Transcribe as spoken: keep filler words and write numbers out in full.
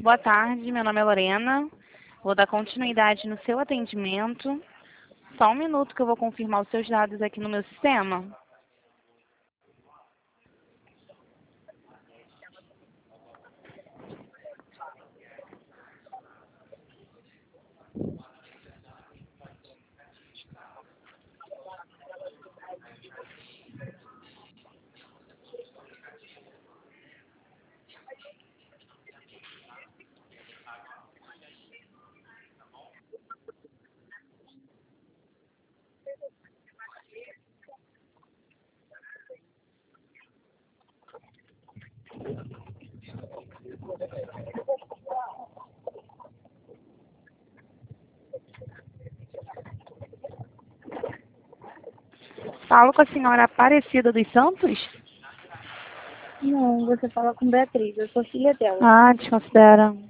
Boa tarde, meu nome é Lorena. Vou dar continuidade no seu atendimento. Só um minuto que eu vou confirmar os seus dados aqui no meu sistema. Falo com a senhora Aparecida dos Santos? Não, você fala com Beatriz, eu sou filha dela. Ah, desconsidera.